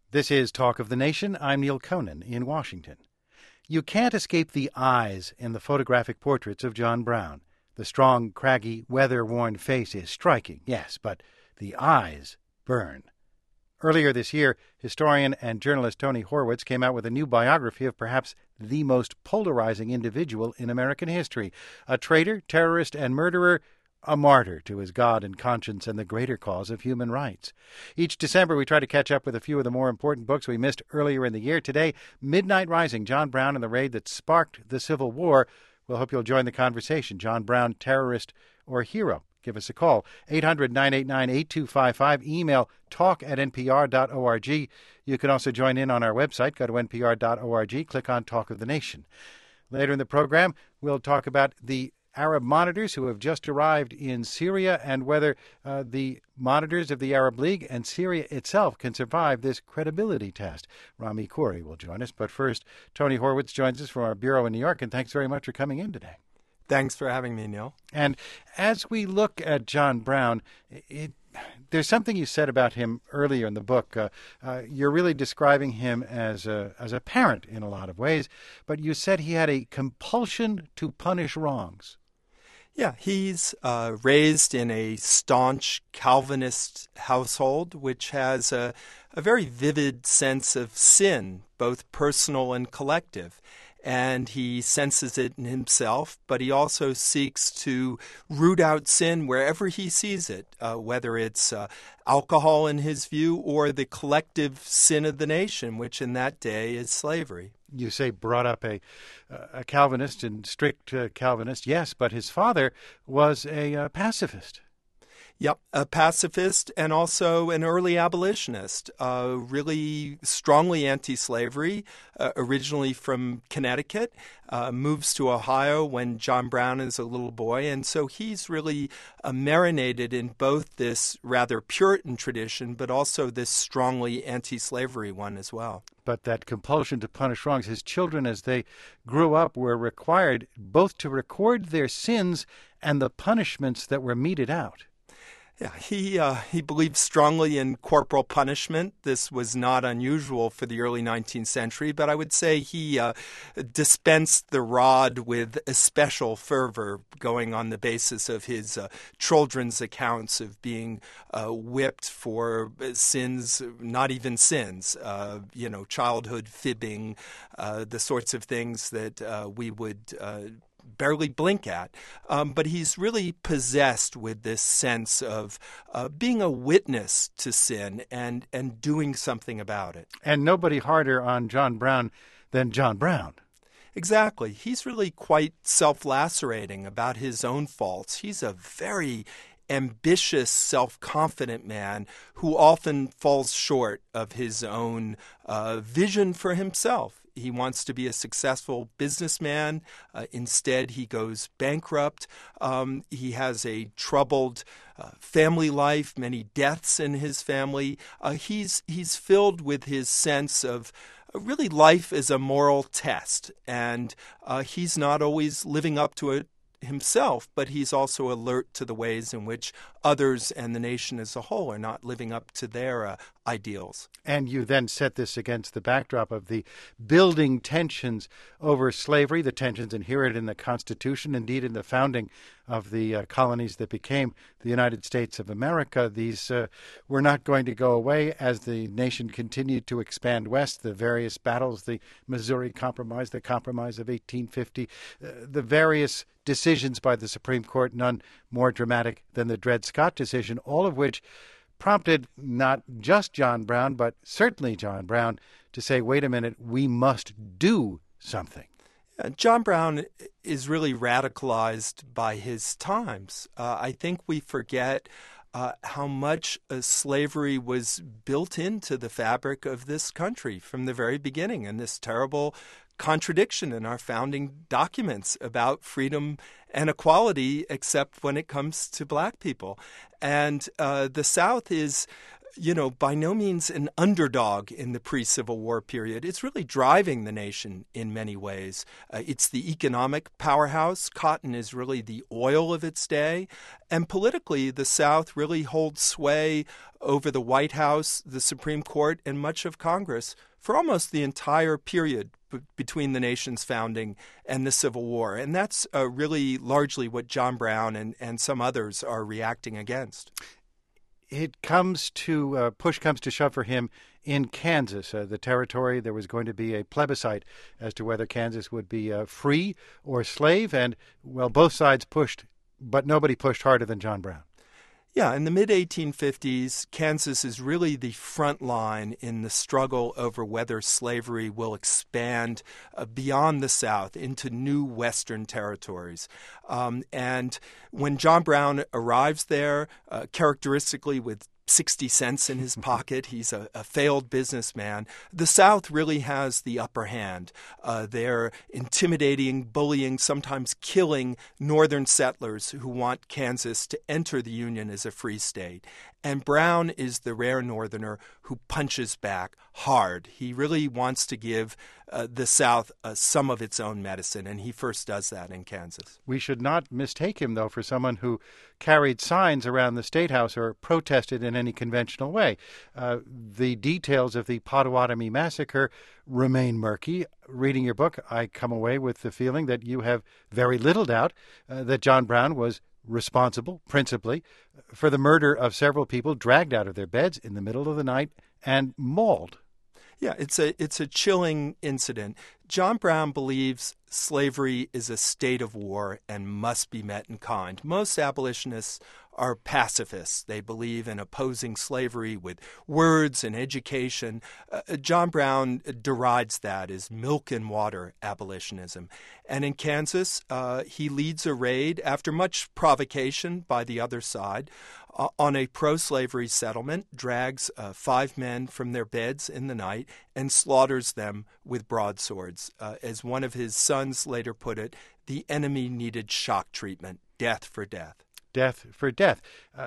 This is Talk of the Nation. I'm Neil Conan in Washington. You can't escape the eyes in the photographic portraits of John Brown. The strong, craggy, weather-worn face is striking, yes, but the eyes burn. Earlier this year, historian and journalist Tony Horwitz came out with a new biography of perhaps the most polarizing individual in American history. A traitor, terrorist, and murderer, a martyr to his God and conscience and the greater cause of human rights. Each December, we try to catch up with a few of the more important books we missed earlier in the year. Today, Midnight Rising, John Brown and the Raid That Sparked the Civil War. We'll hope you'll join the conversation. John Brown, terrorist or hero? Give us a call, 800-989-8255. Email talk@npr.org. You can also join in on our website. Go to npr.org. Click on Talk of the Nation. Later in the program, we'll talk about the Arab monitors who have just arrived in Syria and whether the monitors of the Arab League and Syria itself can survive this credibility test. Rami Khouri will join us. But first, Tony Horwitz joins us from our bureau in New York, and thanks very much for coming in today. Thanks for having me, Neil. And as we look at John Brown, there's something you said about him earlier in the book. You're really describing him as a parent in a lot of ways, but you said he had a compulsion to punish wrongs. Yeah, he's raised in a staunch Calvinist household, which has a very vivid sense of sin, both personal and collective. And he senses it in himself, but he also seeks to root out sin wherever he sees it, whether it's alcohol in his view or the collective sin of the nation, which in that day is slavery. You say brought up a Calvinist and strict Calvinist, yes, but his father was a pacifist. Yep, a pacifist and also an early abolitionist, really strongly anti-slavery, originally from Connecticut, moves to Ohio when John Brown is a little boy. And so he's really marinated in both this rather Puritan tradition, but also this strongly anti-slavery one as well. But that compulsion to punish wrongs, his children as they grew up were required both to record their sins and the punishments that were meted out. Yeah, he believed strongly in corporal punishment. This was not unusual for the early 19th century, but I would say he dispensed the rod with especial fervor, going on the basis of his children's accounts of being whipped for sins, not even sins, childhood fibbing, the sorts of things that we would barely blink at. But he's really possessed with this sense of being a witness to sin and doing something about it. And nobody harder on John Brown than John Brown. Exactly. He's really quite self-lacerating about his own faults. He's a very ambitious, self-confident man who often falls short of his own vision for himself. He wants to be a successful businessman. Instead, he goes bankrupt. He has a troubled family life, many deaths in his family. He's filled with his sense of really life is a moral test, and he's not always living up to it himself, but he's also alert to the ways in which others and the nation as a whole are not living up to their ideals. And you then set this against the backdrop of the building tensions over slavery, the tensions inherent in the Constitution, indeed in the founding of the colonies that became the United States of America. These were not going to go away as the nation continued to expand west. The various battles, the Missouri Compromise, the Compromise of 1850, the various decisions by the Supreme Court, none more dramatic than the Dred Scott decision, all of which prompted not just John Brown, but certainly John Brown to say, wait a minute, we must do something. John Brown is really radicalized by his times. I think we forget how much slavery was built into the fabric of this country from the very beginning, and this terrible contradiction in our founding documents about freedom and equality, except when it comes to black people. And the South is by no means an underdog in the pre-Civil War period. It's really driving the nation in many ways. It's the economic powerhouse. Cotton is really the oil of its day. And politically, the South really holds sway over the White House, the Supreme Court, and much of Congress for almost the entire period between the nation's founding and the Civil War. And that's really largely what John Brown and some others are reacting against. It comes to push comes to shove for him in Kansas, the territory. There was going to be a plebiscite as to whether Kansas would be free or slave. And, well, both sides pushed, but nobody pushed harder than John Brown. Yeah, in the mid-1850s, Kansas is really the front line in the struggle over whether slavery will expand beyond the South into new Western territories. And when John Brown arrives there, characteristically with 60 cents in his pocket. He's a failed businessman. The South really has the upper hand. They're intimidating, bullying, sometimes killing northern settlers who want Kansas to enter the Union as a free state. And Brown is the rare Northerner who punches back hard. He really wants to give the South some of its own medicine, and he first does that in Kansas. We should not mistake him, though, for someone who carried signs around the State House or protested in any conventional way. The details of the Potawatomi massacre remain murky. Reading your book, I come away with the feeling that you have very little doubt that John Brown was responsible, principally, for the murder of several people dragged out of their beds in the middle of the night and mauled. Yeah, it's a chilling incident. John Brown believes slavery is a state of war and must be met in kind. Most abolitionists are pacifists. They believe in opposing slavery with words and education. John Brown derides that as milk and water abolitionism. And in Kansas, he leads a raid after much provocation by the other side on a pro-slavery settlement, drags 5 men from their beds in the night and slaughters them with broadswords. As one of his sons later put it, the enemy needed shock treatment, death for death. Death for death.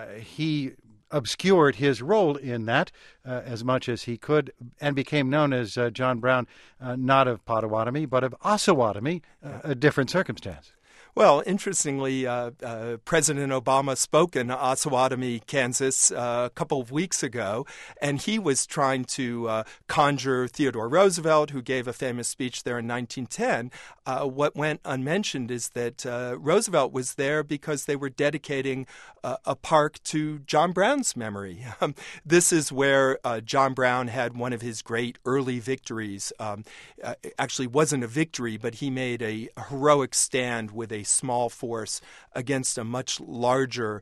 He obscured his role in that as much as he could and became known as John Brown, not of Potawatomi, but of Osawatomie, a different circumstance. Well, interestingly, President Obama spoke in Osawatomie, Kansas, a couple of weeks ago, and he was trying to conjure Theodore Roosevelt, who gave a famous speech there in 1910. What went unmentioned is that Roosevelt was there because they were dedicating a park to John Brown's memory. This is where John Brown had one of his great early victories. Actually, wasn't a victory, but he made a heroic stand with a small force against a much larger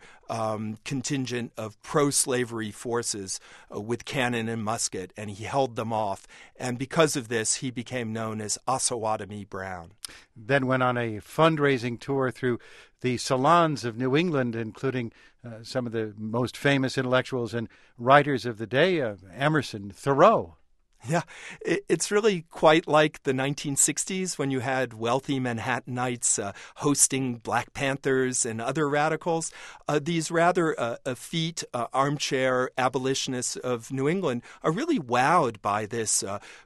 contingent of pro-slavery forces with cannon and musket, and he held them off. And because of this, he became known as Osawatomie Brown. Then went on a fundraising tour through the salons of New England, including some of the most famous intellectuals and writers of the day, Emerson, Thoreau. Yeah, it's really quite like the 1960s when you had wealthy Manhattanites hosting Black Panthers and other radicals. These rather effete armchair abolitionists of New England are really wowed by this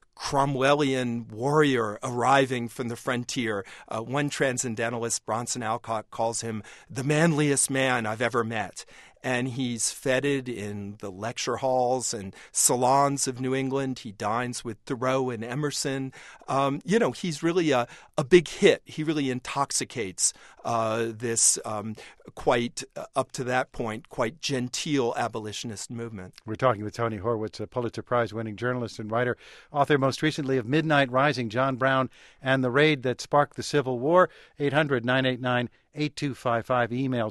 Cromwellian warrior arriving from the frontier. One transcendentalist, Bronson Alcott, calls him the manliest man I've ever met. And he's feted in the lecture halls and salons of New England. He dines with Thoreau and Emerson. He's really a big hit. He really intoxicates this quite, up to that point, quite genteel abolitionist movement. We're talking with Tony Horwitz, a Pulitzer Prize-winning journalist and writer, author most recently of Midnight Rising, John Brown and the Raid That Sparked the Civil War. 800-989-8255. Email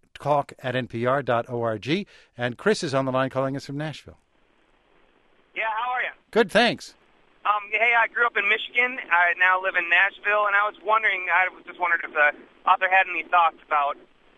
talk@npr.org. And Chris is on the line calling us from Nashville. Yeah, how are you? Good, thanks. Hey, I grew up in Michigan. I now live in Nashville, and I was just wondering if the author had any thoughts about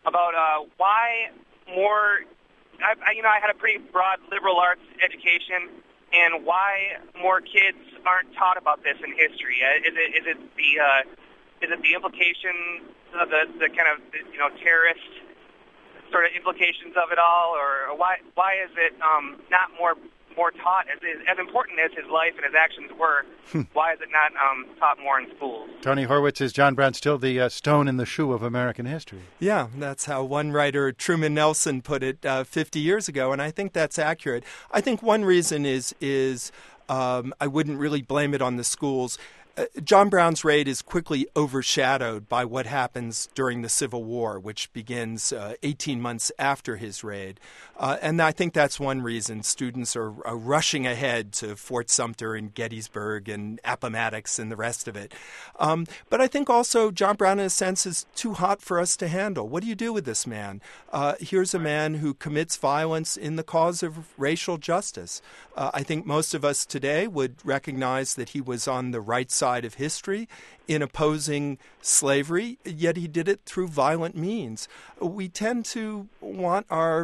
why more. I had a pretty broad liberal arts education, and why more kids aren't taught about this in history. Is it the implication of the kind of terrorist sort of implications of it all, or why is it not more taught as important as his life and his actions were? Why is it not taught more in schools? Tony Horwitz, is John Brown still the stone in the shoe of American history? Yeah, that's how one writer, Truman Nelson, put it 50 years ago, and I think that's accurate. I think one reason is I wouldn't really blame it on the schools. John Brown's raid is quickly overshadowed by what happens during the Civil War, which begins 18 months after his raid. And I think that's one reason students are rushing ahead to Fort Sumter and Gettysburg and Appomattox and the rest of it. But I think also John Brown, in a sense, is too hot for us to handle. What do you do with this man? Here's a man who commits violence in the cause of racial justice. I think most of us today would recognize that he was on the right side of history in opposing slavery, yet he did it through violent means. We tend to want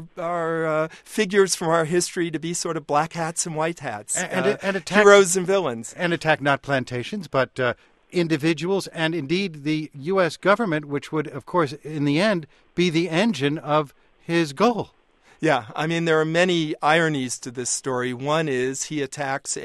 our figures from our history to be sort of black hats and white hats, and attack, heroes and villains. And attack not plantations, but individuals, and indeed the U.S. government, which would, of course, in the end, be the engine of his goal. Yeah, I mean, there are many ironies to this story. One is he attacks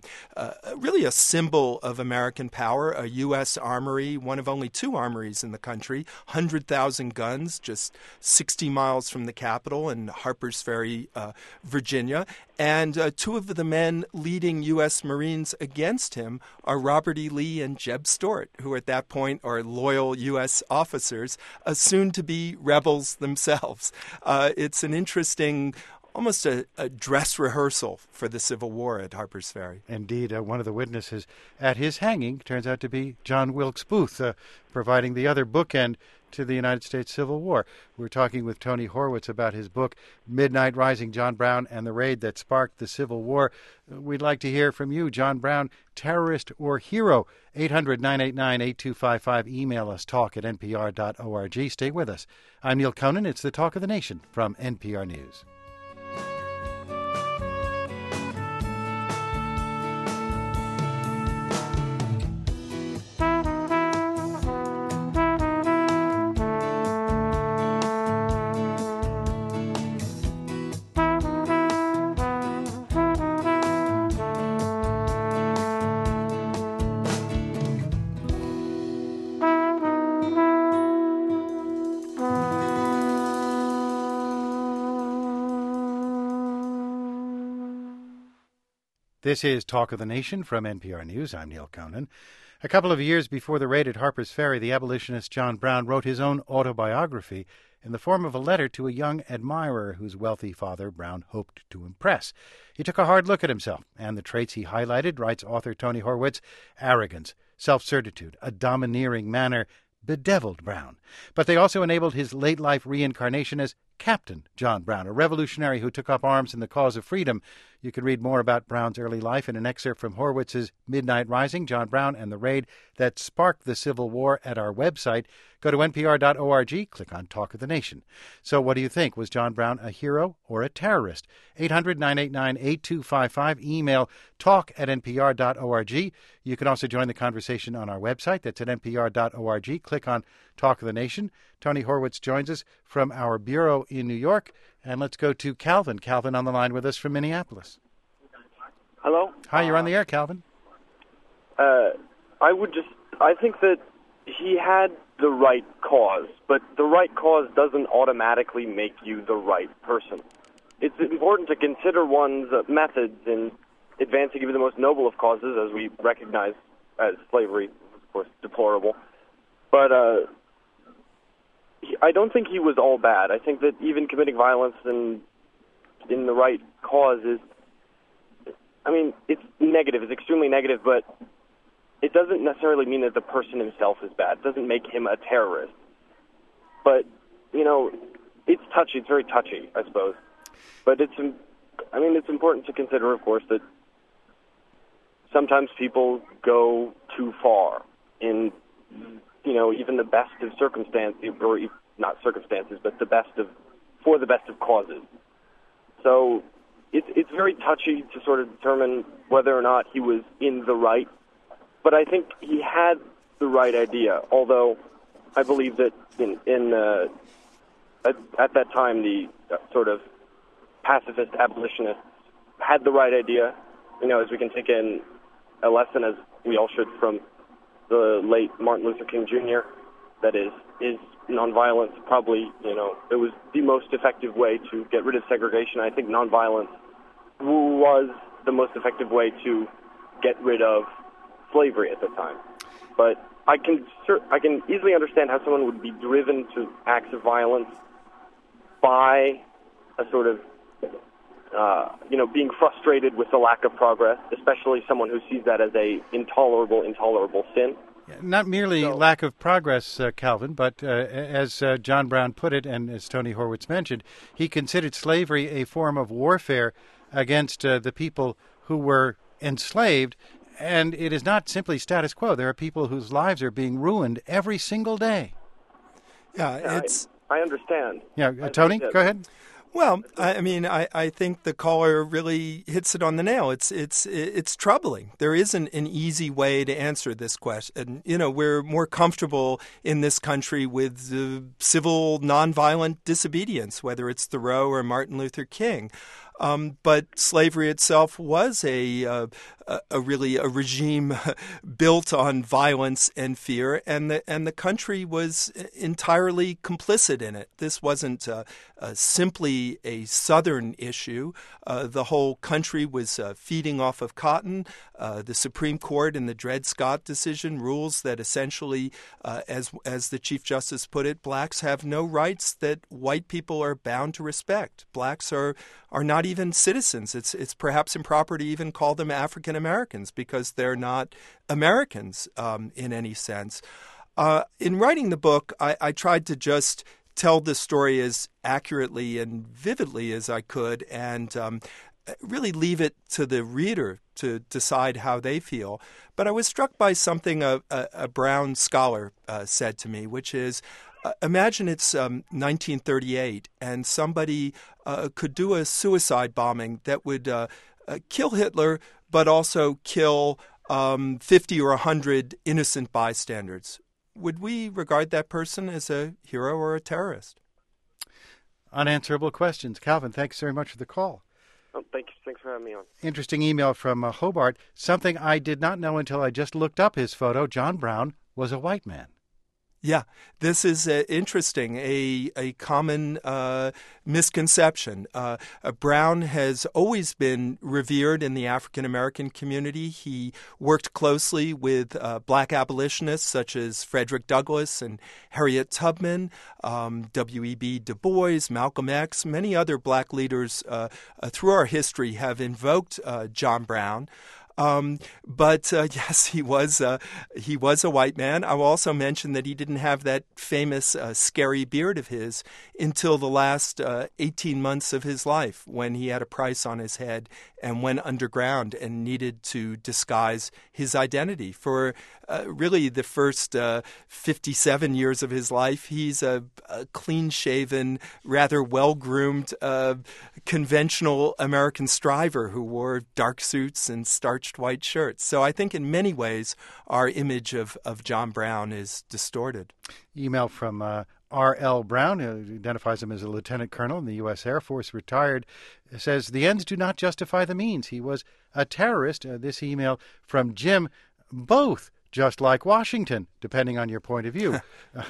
really a symbol of American power, a U.S. armory, one of only 2 armories in the country, 100,000 guns, just 60 miles from the Capitol in Harpers Ferry, Virginia. And 2 of the men leading U.S. Marines against him are Robert E. Lee and Jeb Stuart, who at that point are loyal U.S. officers, soon to be rebels themselves. It's an interesting, almost a dress rehearsal for the Civil War at Harpers Ferry. Indeed, one of the witnesses at his hanging turns out to be John Wilkes Booth, providing the other bookend to the United States Civil War. We're talking with Tony Horwitz about his book, Midnight Rising, John Brown and the Raid That Sparked the Civil War. We'd like to hear from you, John Brown, terrorist or hero. 800-989-8255. Email us, talk@npr.org. Stay with us. I'm Neil Conan. It's the Talk of the Nation from NPR News. This is Talk of the Nation from NPR News. I'm Neil Conan. A couple of years before the raid at Harpers Ferry, the abolitionist John Brown wrote his own autobiography in the form of a letter to a young admirer whose wealthy father Brown hoped to impress. He took a hard look at himself, and the traits he highlighted, writes author Tony Horwitz, arrogance, self-certitude, a domineering manner, bedeviled Brown. But they also enabled his late-life reincarnation as Captain John Brown, a revolutionary who took up arms in the cause of freedom. You can read more about Brown's early life in an excerpt from Horwitz's Midnight Rising, John Brown and the Raid That Sparked the Civil War at our website. Go to npr.org, click on Talk of the Nation. So what do you think? Was John Brown a hero or a terrorist? 800-989-8255. Email talk@npr.org. You can also join the conversation on our website. That's at npr.org. Click on Talk of the Nation. Tony Horwitz joins us from our bureau in New York. And let's go to Calvin. Calvin on the line with us from Minneapolis. Hello? Hi, you're on the air, Calvin. I think that he had the right cause, but the right cause doesn't automatically make you the right person. It's important to consider one's methods in advancing even the most noble of causes, as we recognize as slavery, of course, deplorable. But I don't think he was all bad. I think that even committing violence in the right cause is, it's negative. It's extremely negative, but it doesn't necessarily mean that the person himself is bad. It doesn't make him a terrorist. But, it's touchy. It's very touchy, I suppose. But it's important to consider, of course, that sometimes people go too far in, even the best of circumstances, or not circumstances, but for the best of causes. So it's very touchy to sort of determine whether or not he was in the right. But I think he had the right idea, although I believe that in at that time, the sort of pacifist abolitionists had the right idea. As we can take in a lesson, as we all should, from the late Martin Luther King Jr., that is nonviolence probably, it was the most effective way to get rid of segregation. I think nonviolence was the most effective way to get rid of slavery at the time. But I can easily understand how someone would be driven to acts of violence by a sort of, being frustrated with the lack of progress, especially someone who sees that as a intolerable sin. Not merely lack of progress, Calvin, but as John Brown put it, and as Tony Horwitz mentioned, he considered slavery a form of warfare against the people who were enslaved, and it is not simply status quo. There are people whose lives are being ruined every single day. Yeah, I understand. Yeah, Tony, go ahead. Well, I think the caller really hits it on the nail. It's troubling. There isn't an easy way to answer this question. We're more comfortable in this country with civil nonviolent disobedience, whether it's Thoreau or Martin Luther King. But slavery itself was a regime built on violence and fear, and the country was entirely complicit in it. This wasn't simply a Southern issue. The whole country was feeding off of cotton. The Supreme Court in the Dred Scott decision rules that essentially, as the Chief Justice put it, blacks have no rights that white people are bound to respect. Blacks are not even citizens. It's perhaps improper to even call them African Americans because they're not Americans in any sense. In writing the book, I tried to just tell the story as accurately and vividly as I could, and really leave it to the reader to decide how they feel. But I was struck by something a Brown scholar said to me, which is, imagine it's 1938 and somebody could do a suicide bombing that would kill Hitler, but also kill 50 or 100 innocent bystanders. Would we regard that person as a hero or a terrorist? Unanswerable questions. Calvin, thanks very much for the call. Oh, thanks for having me on. Interesting email from Hobart. Something I did not know until I just looked up his photo. John Brown was a white man. Yeah, this is interesting, a common misconception. Brown has always been revered in the African-American community. He worked closely with black abolitionists such as Frederick Douglass and Harriet Tubman, W.E.B. Du Bois, Malcolm X. Many other black leaders through our history have invoked John Brown. But yes, he was a white man. I will also mention that he didn't have that famous scary beard of his until the last 18 months of his life, when he had a price on his head and went underground and needed to disguise his identity. For really the first 57 years of his life, he's a clean-shaven, rather well-groomed, conventional American striver who wore dark suits and starched white shirts. So I think in many ways our image of John Brown is distorted. Email from R.L. Brown, who identifies him as a lieutenant colonel in the U.S. Air Force, retired, says, the ends do not justify the means. He was a terrorist. This email from Jim, both just like Washington, depending on your point of view.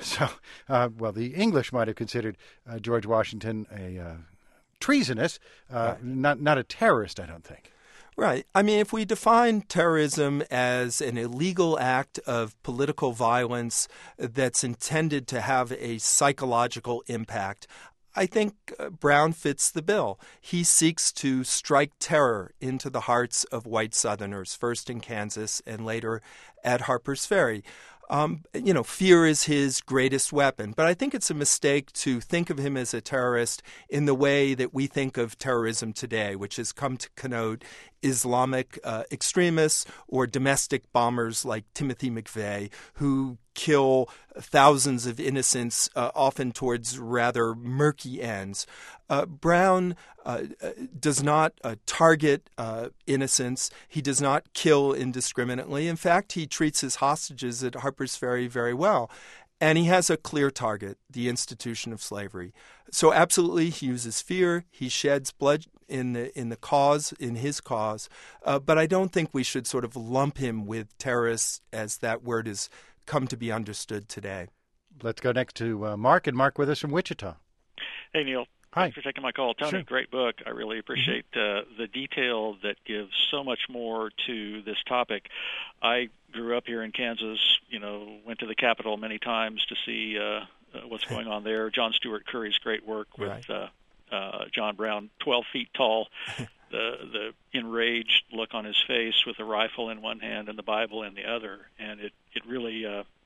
The English might have considered George Washington a treasonous, not a terrorist, I don't think. Right. I mean, if we define terrorism as an illegal act of political violence that's intended to have a psychological impact, I think Brown fits the bill. He seeks to strike terror into the hearts of white Southerners, first in Kansas and later at Harper's Ferry. Fear is his greatest weapon. But I think it's a mistake to think of him as a terrorist in the way that we think of terrorism today, which has come to connote Islamic extremists or domestic bombers like Timothy McVeigh, who kill thousands of innocents, often towards rather murky ends. Brown does not target innocents. He does not kill indiscriminately. In fact, he treats his hostages at Harper's Ferry very well. And he has a clear target, the institution of slavery. So absolutely, he uses fear. He sheds blood in his cause. But I don't think we should sort of lump him with terrorists as that word has come to be understood today. Let's go next to Mark, and Mark with us from Wichita. Hey, Neil. Hi. Thanks for taking my call. Tony, Sure. Great book. I really appreciate the detail that gives so much more to this topic. I grew up here in Kansas, went to the Capitol many times to see what's going on there. John Stewart Curry's great work with John Brown, 12 feet tall, the enraged look on his face with a rifle in one hand and the Bible in the other. And it really,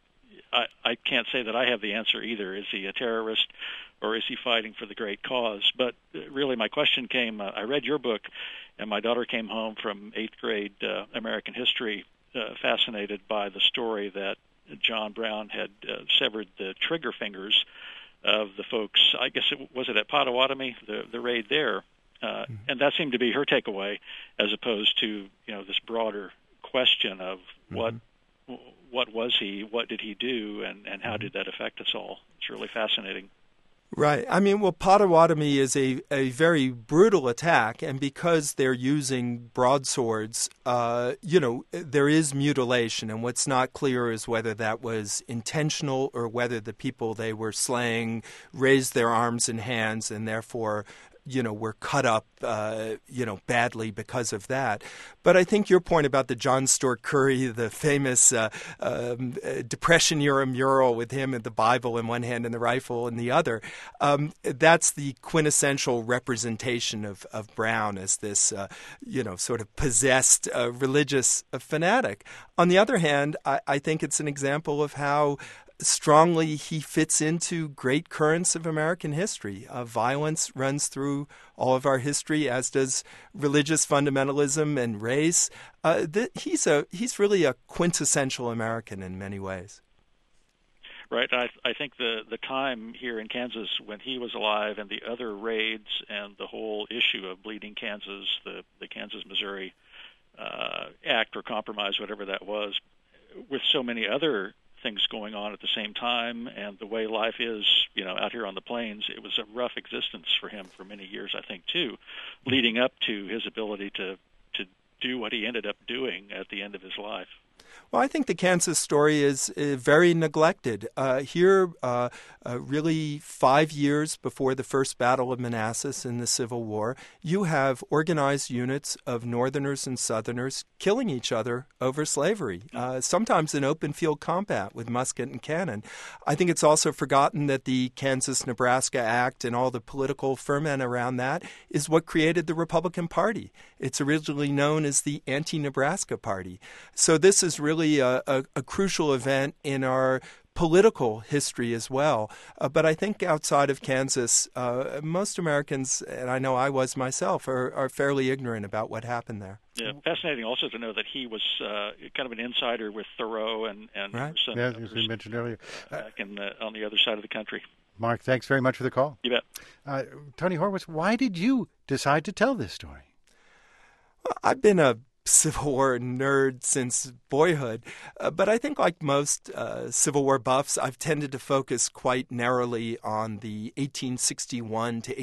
I can't say that I have the answer either. Is he a terrorist or is he fighting for the great cause? But really my question came, I read your book, and my daughter came home from 8th grade American history fascinated by the story that John Brown had severed the trigger fingers of the folks, I guess was it at Potawatomi, the raid there. And that seemed to be her takeaway, as opposed to, this broader question of what was he, what did he do, and how did that affect us all? It's really fascinating. Right. I mean, Potawatomi is a very brutal attack, and because they're using broadswords, there is mutilation, and what's not clear is whether that was intentional or whether the people they were slaying raised their arms and hands and therefore were cut up, badly because of that. But I think your point about the John Stewart Curry, the famous Depression-era mural with him and the Bible in one hand and the rifle in the other, that's the quintessential representation of Brown as this, sort of possessed religious fanatic. On the other hand, I think it's an example of how strongly he fits into great currents of American history. Violence runs through all of our history, as does religious fundamentalism and race. He's really a quintessential American in many ways. Right. I think the time here in Kansas when he was alive and the other raids and the whole issue of Bleeding Kansas, the Kansas-Missouri Act or compromise, whatever that was, with so many other things going on at the same time, and the way life is, out here on the plains, it was a rough existence for him for many years, I think, too, leading up to his ability to do what he ended up doing at the end of his life. Well, I think the Kansas story is very neglected. Here, really 5 years before the first Battle of Manassas in the Civil War, you have organized units of Northerners and Southerners killing each other over slavery, sometimes in open field combat with musket and cannon. I think it's also forgotten that the Kansas-Nebraska Act and all the political ferment around that is what created the Republican Party. It's originally known as the Anti-Nebraska Party. So this is really a crucial event in our political history as well. But I think outside of Kansas, most Americans, and I know I was myself, are fairly ignorant about what happened there. Yeah, fascinating also to know that he was kind of an insider with Thoreau and right. As we mentioned earlier. Back on the other side of the country. Mark, thanks very much for the call. You bet. Tony Horwitz, why did you decide to tell this story? Well, I've been a Civil War nerd since boyhood, but I think like most Civil War buffs, I've tended to focus quite narrowly on the 1861 to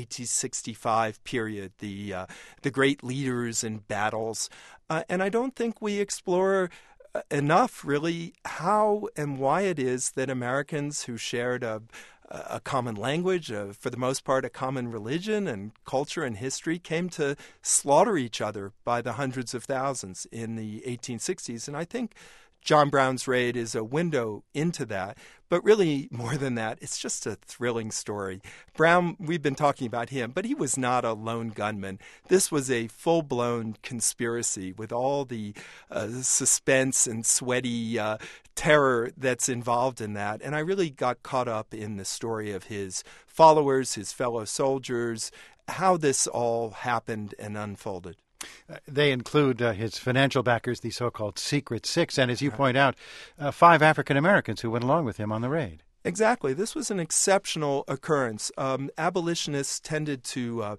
1865 period, the great leaders and battles, and I don't think we explore enough really how and why it is that Americans who shared a common language, for the most part a common religion and culture and history, came to slaughter each other by the hundreds of thousands in the 1860s. And I think John Brown's raid is a window into that. But really, more than that, it's just a thrilling story. Brown, we've been talking about him, but he was not a lone gunman. This was a full-blown conspiracy with all the suspense and sweaty terror that's involved in that. And I really got caught up in the story of his followers, his fellow soldiers, how this all happened and unfolded. They include his financial backers, the so-called Secret Six, and as you point out, 5 African Americans who went along with him on the raid. Exactly. This was an exceptional occurrence. Abolitionists tended to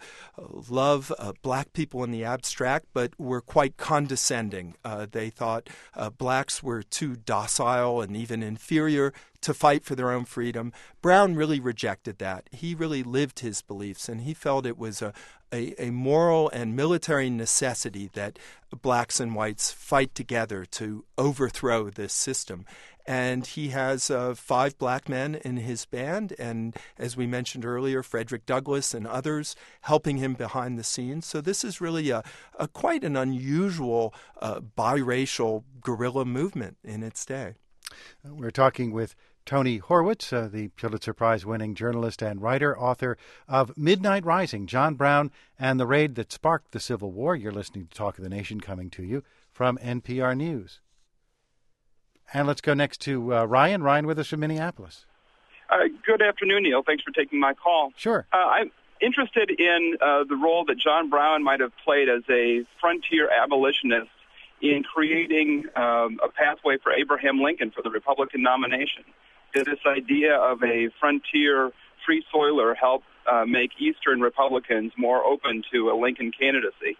love black people in the abstract, but were quite condescending. They thought blacks were too docile and even inferior to fight for their own freedom. Brown really rejected that. He really lived his beliefs, and he felt it was a moral and military necessity that blacks and whites fight together to overthrow this system. And he has 5 black men in his band, and as we mentioned earlier, Frederick Douglass and others helping him behind the scenes. So this is really a quite an unusual biracial guerrilla movement in its day. We're talking with Tony Horwitz, the Pulitzer Prize-winning journalist and writer, author of Midnight Rising, John Brown and the Raid That Sparked the Civil War. You're listening to Talk of the Nation, coming to you from NPR News. And let's go next to Ryan. Ryan with us from Minneapolis. Good afternoon, Neil. Thanks for taking my call. Sure. I'm interested in the role that John Brown might have played as a frontier abolitionist in creating a pathway for Abraham Lincoln for the Republican nomination. Did this idea of a frontier free soiler help make Eastern Republicans more open to a Lincoln candidacy?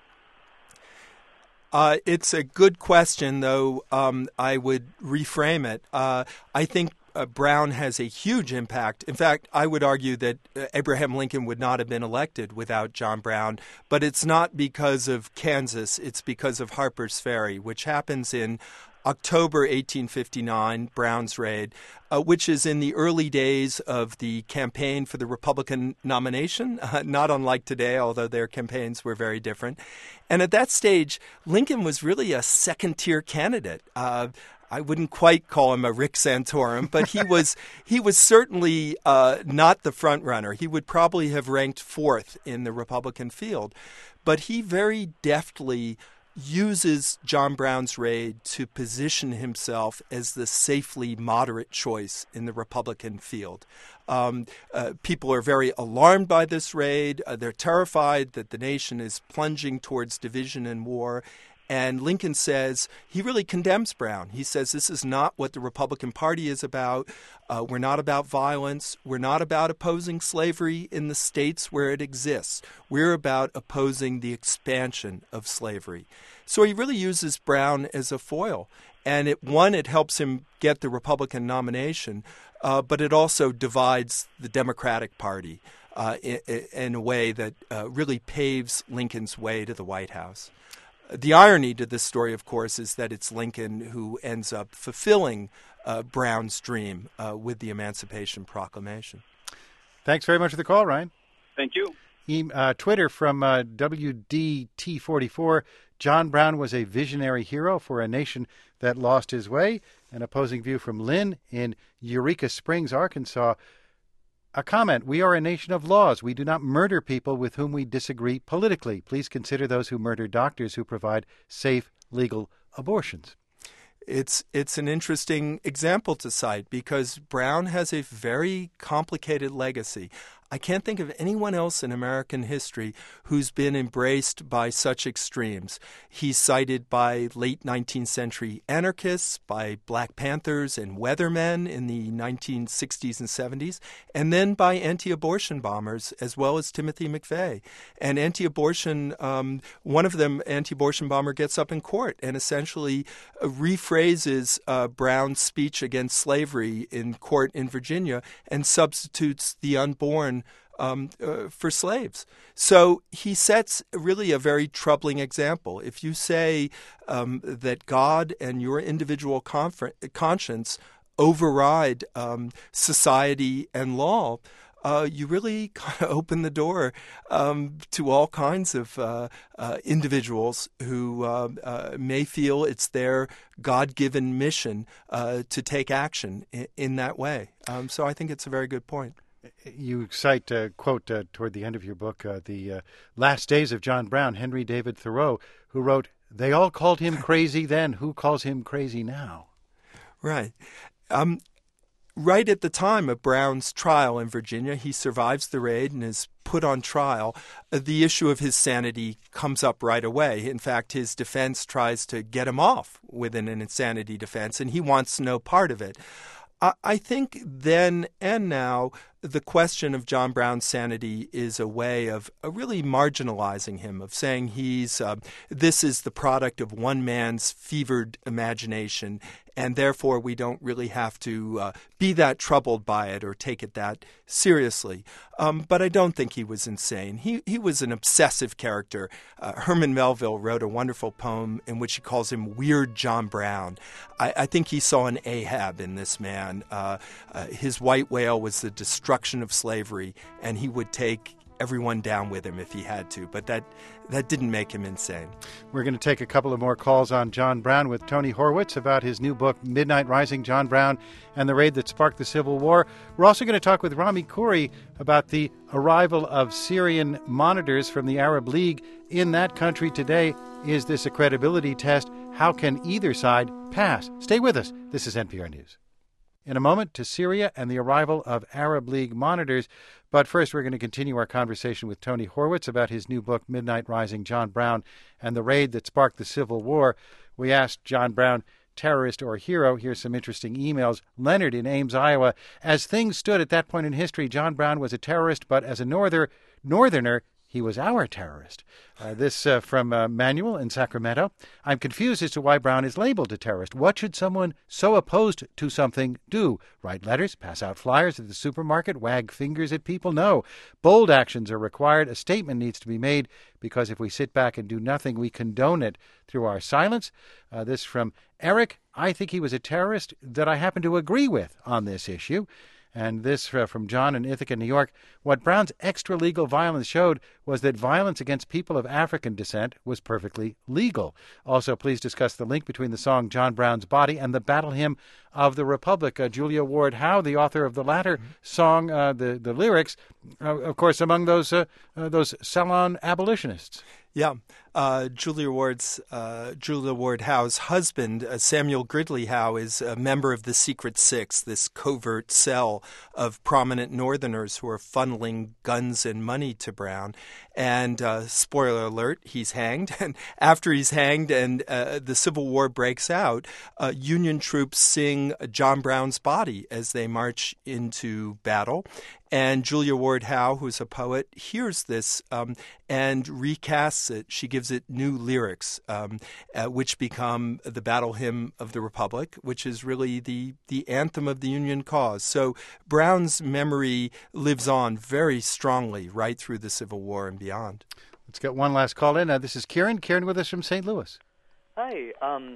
It's a good question, though I would reframe it. I think Brown has a huge impact. In fact, I would argue that Abraham Lincoln would not have been elected without John Brown, but it's not because of Kansas. It's because of Harper's Ferry, which happens in October 1859, Brown's raid, which is in the early days of the campaign for the Republican nomination, not unlike today, although their campaigns were very different. And at that stage, Lincoln was really a second-tier candidate. I wouldn't quite call him a Rick Santorum, but he was certainly not the front runner. He would probably have ranked 4th in the Republican field. But he very deftly uses John Brown's raid to position himself as the safely moderate choice in the Republican field. People are very alarmed by this raid. They're terrified that the nation is plunging towards division and war. And Lincoln says, he really condemns Brown. He says, this is not what the Republican Party is about. We're not about violence. We're not about opposing slavery in the states where it exists. We're about opposing the expansion of slavery. So he really uses Brown as a foil. And it helps him get the Republican nomination, but it also divides the Democratic Party in a way that really paves Lincoln's way to the White House. The irony to this story, of course, is that it's Lincoln who ends up fulfilling Brown's dream with the Emancipation Proclamation. Thanks very much for the call, Ryan. Thank you. Twitter from WDT44. John Brown was a visionary hero for a nation that lost his way. An opposing view from Lynn in Eureka Springs, Arkansas. A comment: we are a nation of laws. We do not murder people with whom we disagree politically. Please consider those who murder doctors who provide safe, legal abortions. It's an interesting example to cite because Brown has a very complicated legacy. I can't think of anyone else in American history who's been embraced by such extremes. He's cited by late 19th century anarchists, by Black Panthers and weathermen in the 1960s and 70s, and then by anti-abortion bombers as well as Timothy McVeigh. And anti-abortion, one of them, anti-abortion bomber, gets up in court and essentially rephrases Brown's speech against slavery in court in Virginia and substitutes the unborn for slaves. So he sets really a very troubling example. If you say that God and your individual conscience override society and law, you really kind of open the door to all kinds of individuals who may feel it's their God-given mission to take action in that way. So I think it's a very good point. You cite a quote toward the end of your book, the last days of John Brown, Henry David Thoreau, who wrote, "They all called him crazy then. Who calls him crazy now?" Right. Right at the time of Brown's trial in Virginia, he survives the raid and is put on trial. The issue of his sanity comes up right away. In fact, his defense tries to get him off with an insanity defense, and he wants no part of it. I think then and now the question of John Brown's sanity is a way of really marginalizing him, of saying this is the product of one man's fevered imagination, and therefore we don't really have to be that troubled by it or take it that seriously. But I don't think he was insane. He was an obsessive character. Herman Melville wrote a wonderful poem in which he calls him Weird John Brown. I think he saw an Ahab in this man. His white whale was the destruction of slavery, and he would take everyone down with him if he had to, but that didn't make him insane. We're going to take a couple of more calls on John Brown with Tony Horwitz about his new book, Midnight Rising, John Brown and the Raid That Sparked the Civil War. We're also going to talk with Rami Khouri about the arrival of Syrian monitors from the Arab League in that country today. Is this a credibility test? How can either side pass? Stay with us. This is NPR News. In a moment, to Syria and the arrival of Arab League monitors. But first, we're going to continue our conversation with Tony Horwitz about his new book, Midnight Rising, John Brown and the Raid That Sparked the Civil War. We asked John Brown, terrorist or hero. Here's some interesting emails. Leonard in Ames, Iowa. As things stood at that point in history, John Brown was a terrorist, but as a northerner, he was our terrorist. This from Manuel in Sacramento. I'm confused as to why Brown is labeled a terrorist. What should someone so opposed to something do? Write letters, pass out flyers at the supermarket, wag fingers at people? No. Bold actions are required. A statement needs to be made, because if we sit back and do nothing, we condone it through our silence. This from Eric. I think he was a terrorist that I happen to agree with on this issue. And this from John in Ithaca, New York. What Brown's extra-legal violence showed was that violence against people of African descent was perfectly legal. Also, please discuss the link between the song John Brown's Body and the Battle Hymn of the Republic. Julia Ward Howe, the author of the latter song, the lyrics, of course, among those Salon abolitionists. Yeah. Julia Ward Howe's husband, Samuel Gridley Howe, is a member of the Secret Six, this covert cell of prominent Northerners who are funneling guns and money to Brown. And spoiler alert, he's hanged. And after he's hanged and the Civil War breaks out, Union troops sing John Brown's Body as they march into battle. And Julia Ward Howe, who's a poet, hears this and recasts it. She gives it new lyrics, which become the Battle Hymn of the Republic, which is really the anthem of the Union cause. So Brown's memory lives on very strongly right through the Civil War and beyond. Let's get one last call in. This is Kieran. Kieran with us from St. Louis. Hi.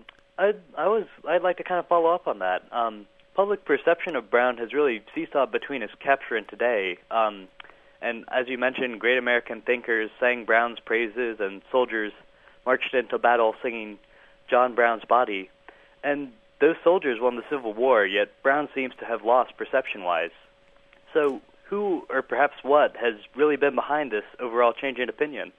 I'd like to kind of follow up on that. Public perception of Brown has really seesawed between his capture and today. And as you mentioned, great American thinkers sang Brown's praises, and soldiers marched into battle singing John Brown's Body. And those soldiers won the Civil War, yet Brown seems to have lost perception-wise. So who, or perhaps what, has really been behind this overall change in opinion?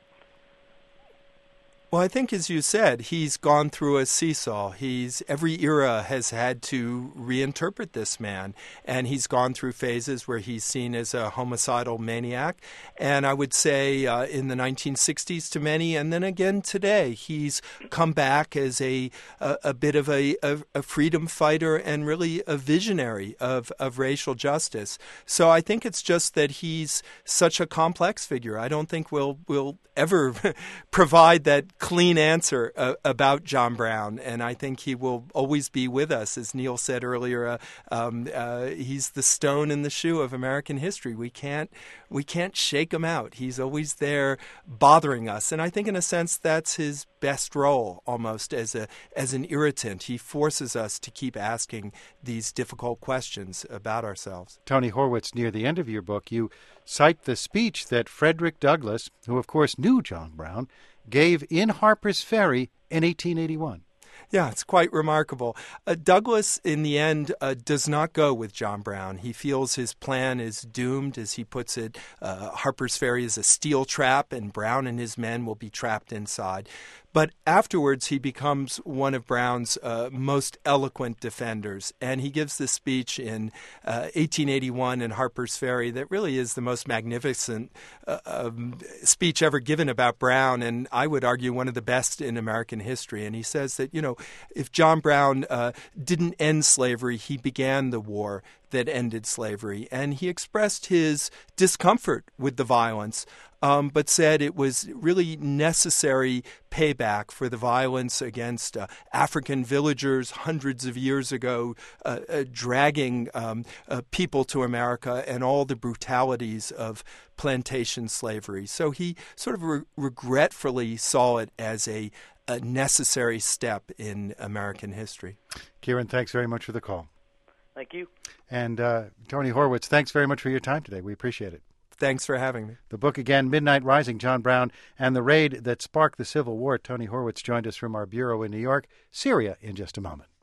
Well, I think, as you said, he's gone through a seesaw. Every era has had to reinterpret this man, and he's gone through phases where he's seen as a homicidal maniac. And I would say in the 1960s to many, and then again today, he's come back as a bit of a freedom fighter and really a visionary of racial justice. So I think it's just that he's such a complex figure. I don't think we'll ever provide that clean answer about John Brown, and I think he will always be with us. As Neil said earlier, he's the stone in the shoe of American history. We can't shake him out. He's always there bothering us, and I think in a sense that's his best role, almost as an irritant. He forces us to keep asking these difficult questions about ourselves. Tony Horwitz, near the end of your book, you cite the speech that Frederick Douglass, who of course knew John Brown, gave in Harper's Ferry in 1881. Yeah, it's quite remarkable. Douglass, in the end, does not go with John Brown. He feels his plan is doomed, as he puts it. Harper's Ferry is a steel trap, and Brown and his men will be trapped inside. But afterwards, he becomes one of Brown's most eloquent defenders. And he gives this speech in 1881 in Harper's Ferry that really is the most magnificent speech ever given about Brown, and I would argue one of the best in American history. And he says that, if John Brown didn't end slavery, he began the war. that ended slavery. And he expressed his discomfort with the violence, but said it was really necessary payback for the violence against African villagers hundreds of years ago, dragging people to America, and all the brutalities of plantation slavery. So he sort of regretfully saw it as a necessary step in American history. Kieran, thanks very much for the call. Thank you. And Tony Horwitz, thanks very much for your time today. We appreciate it. Thanks for having me. The book again, Midnight Rising, John Brown and the Raid That Sparked the Civil War. Tony Horwitz joined us from our bureau in New York. Syria in just a moment.